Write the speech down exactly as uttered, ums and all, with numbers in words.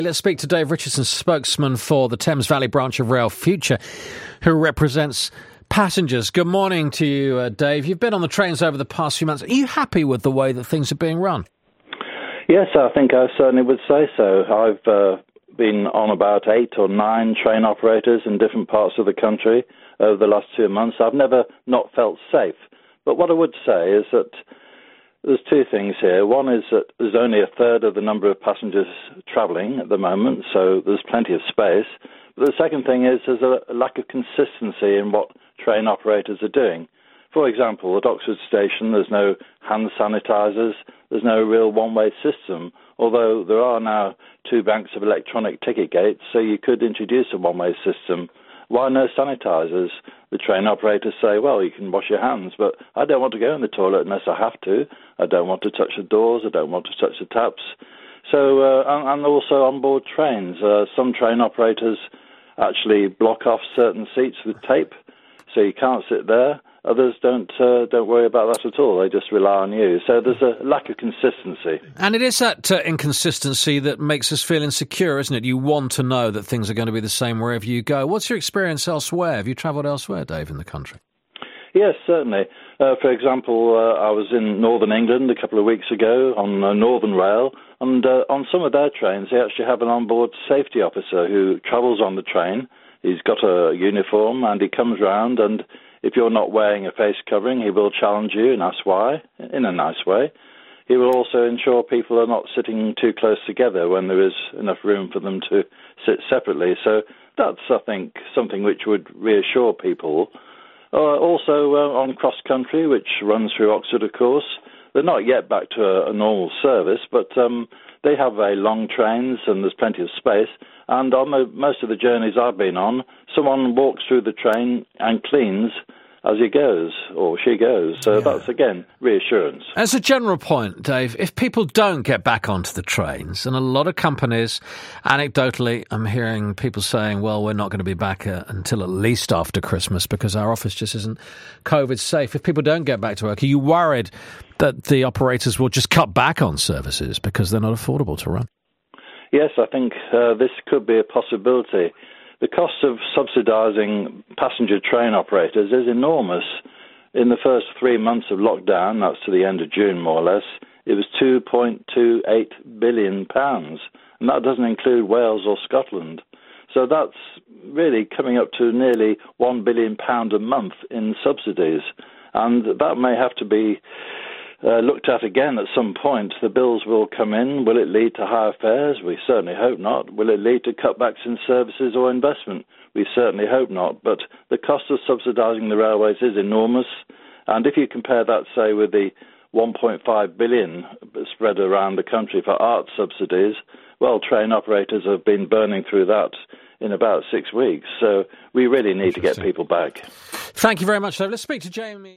Let's speak to Dave Richardson, spokesman for the Thames Valley branch of Rail Future, who represents passengers. Good morning to you, uh, Dave. You've been on the trains over the past few months. Are you happy with the way that things are being run? Yes, I think I certainly would say so. I've uh, been on about eight or nine train operators in different parts of the country over the last two months. I've never not felt safe. But what I would say is that there's two things here. One is that there's only a third of the number of passengers travelling at the moment, so there's plenty of space. But the second thing is there's a lack of consistency in what train operators are doing. For example, at Oxford Station, there's no hand sanitisers, there's no real one-way system, although there are now two banks of electronic ticket gates, so you could introduce a one-way system. Why no sanitisers? The train operators say, well, you can wash your hands, but I don't want to go in the toilet unless I have to. I don't want to touch the doors. I don't want to touch the taps. So, uh, and, and also on board trains, uh, some train operators actually block off certain seats with tape, so you can't sit there. Others don't uh, don't worry about that at all. They just rely on you. So there's a lack of consistency. And it is that uh, inconsistency that makes us feel insecure, isn't it? You want to know that things are going to be the same wherever you go. What's your experience elsewhere? Have you travelled elsewhere, Dave, in the country? Yes, certainly. Uh, for example, uh, I was in northern England a couple of weeks ago on uh, Northern Rail, and uh, on some of their trains they actually have an onboard safety officer who travels on the train. He's got a uniform and he comes round, and if you're not wearing a face covering, he will challenge you and ask why, in a nice way. He will also ensure people are not sitting too close together when there is enough room for them to sit separately. So that's, I think, something which would reassure people. Uh, also, uh, on cross-country, which runs through Oxford, of course, they're not yet back to a, a normal service, but um, they have very long trains and there's plenty of space. And on the, most of the journeys I've been on, someone walks through the train and cleans as he goes, or she goes. So yeah. That's, again, reassurance. As a general point, Dave, if people don't get back onto the trains, and a lot of companies, anecdotally, I'm hearing people saying, well, we're not going to be back uh, until at least after Christmas because our office just isn't COVID safe. If people don't get back to work, are you worried that the operators will just cut back on services because they're not affordable to run? Yes, I think uh, this could be a possibility. The cost of subsidising passenger train operators is enormous. In the first three months of lockdown, that's to the end of June more or less, it was two point two eight billion pounds, and that doesn't include Wales or Scotland. So that's really coming up to nearly one billion pounds a month in subsidies, and that may have to be Uh, looked at again at some point. The bills will come in. Will it lead to higher fares? We certainly hope not. Will it lead to cutbacks in services or investment? We certainly hope not. But the cost of subsidising the railways is enormous. And if you compare that, say, with the one point five billion spread around the country for arts subsidies, well, train operators have been burning through that in about six weeks. So we really need to get people back. Thank you very much, Dave. Let's speak to Jamie.